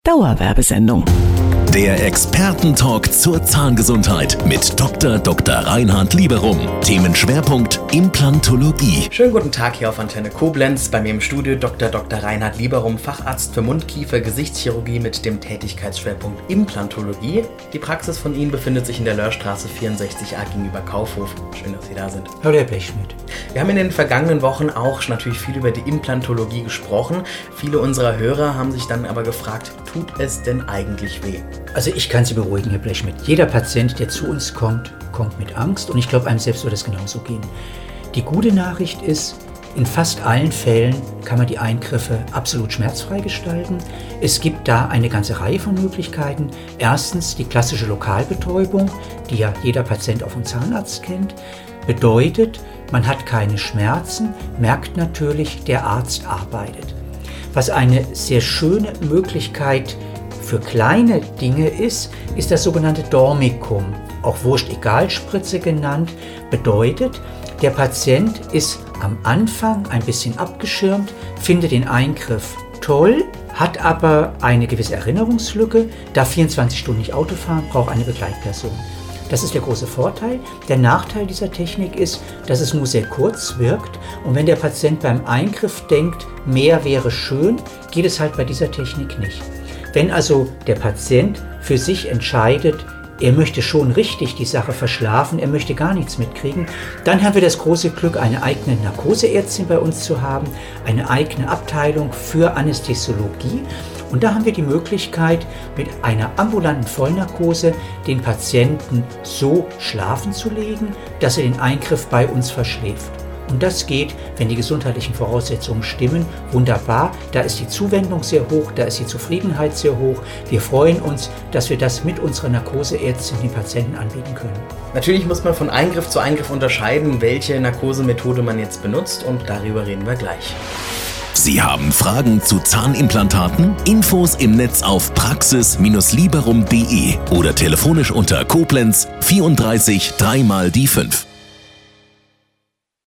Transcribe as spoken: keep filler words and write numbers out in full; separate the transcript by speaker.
Speaker 1: Dauerwerbesendung.
Speaker 2: Der Expertentalk zur Zahngesundheit mit Doktor Doktor Reinhard Lieberum. Themenschwerpunkt Implantologie.
Speaker 3: Schönen guten Tag hier auf Antenne Koblenz. Bei mir im Studio Doktor Doktor Reinhard Lieberum, Facharzt für Mund-, Kiefer-, Gesichtschirurgie mit dem Tätigkeitsschwerpunkt Implantologie. Die Praxis von Ihnen befindet sich in der Lörrstraße vierundsechzig a gegenüber Kaufhof. Schön, dass Sie da sind.
Speaker 4: Hallo, Herr Blechschmidt.
Speaker 3: Wir haben in den vergangenen Wochen auch natürlich viel über die Implantologie gesprochen. Viele unserer Hörer haben sich dann aber gefragt, tut es denn eigentlich weh?
Speaker 4: Also ich kann Sie beruhigen, Herr Blechschmidt. Jeder Patient, der zu uns kommt, kommt mit Angst und ich glaube, einem selbst wird es genauso gehen. Die gute Nachricht ist, in fast allen Fällen kann man die Eingriffe absolut schmerzfrei gestalten. Es gibt da eine ganze Reihe von Möglichkeiten. Erstens die klassische Lokalbetäubung, die ja jeder Patient auch vom Zahnarzt kennt. Bedeutet, man hat keine Schmerzen, merkt natürlich, der Arzt arbeitet. Was eine sehr schöne Möglichkeit für kleine Dinge ist, ist das sogenannte Dormicum, auch Wurst-Egal-Spritze genannt, bedeutet, der Patient ist am Anfang ein bisschen abgeschirmt, findet den Eingriff toll, hat aber eine gewisse Erinnerungslücke, darf vierundzwanzig Stunden nicht Auto fahren, braucht eine Begleitperson. Das ist der große Vorteil. Der Nachteil dieser Technik ist, dass es nur sehr kurz wirkt und wenn der Patient beim Eingriff denkt, mehr wäre schön, geht es halt bei dieser Technik nicht. Wenn also der Patient für sich entscheidet, er möchte schon richtig die Sache verschlafen, er möchte gar nichts mitkriegen, dann haben wir das große Glück, eine eigene Narkoseärztin bei uns zu haben, eine eigene Abteilung für Anästhesiologie. Und da haben wir die Möglichkeit, mit einer ambulanten Vollnarkose den Patienten so schlafen zu legen, dass er den Eingriff bei uns verschläft. Und das geht, wenn die gesundheitlichen Voraussetzungen stimmen, wunderbar. Da ist die Zuwendung sehr hoch, da ist die Zufriedenheit sehr hoch. Wir freuen uns, dass wir das mit unserer Narkoseärztin den Patienten anbieten können.
Speaker 3: Natürlich muss man von Eingriff zu Eingriff unterscheiden, welche Narkosemethode man jetzt benutzt, und darüber reden wir gleich.
Speaker 2: Sie haben Fragen zu Zahnimplantaten? Infos im Netz auf praxis Bindestrich lieberum punkt de oder telefonisch unter Koblenz vierunddreißig drei mal die fünf.